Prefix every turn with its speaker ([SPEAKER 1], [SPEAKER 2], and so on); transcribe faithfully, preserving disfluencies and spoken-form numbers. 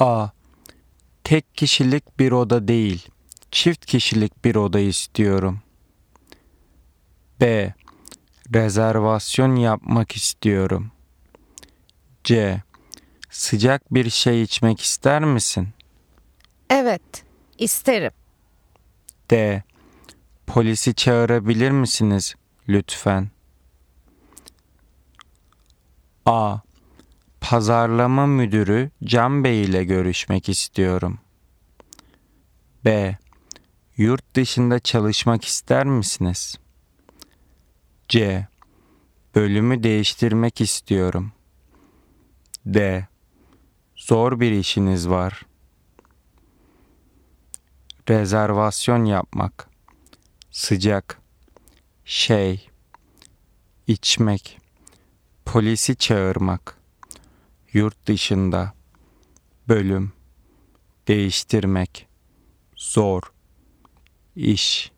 [SPEAKER 1] A. Tek kişilik bir oda değil, çift kişilik bir oda istiyorum. B. Rezervasyon yapmak istiyorum. C. Sıcak bir şey içmek ister misin?
[SPEAKER 2] Evet, isterim.
[SPEAKER 1] D. Polisi çağırabilir misiniz lütfen? A. Pazarlama müdürü Can Bey ile görüşmek istiyorum. B. Yurt dışında çalışmak ister misiniz? C. Bölümü değiştirmek istiyorum. D. Zor bir işiniz var. Rezervasyon yapmak. Sıcak. Şey. İçmek. Polisi çağırmak. Yurt dışında. Bölüm. Değiştirmek. Zor. İş.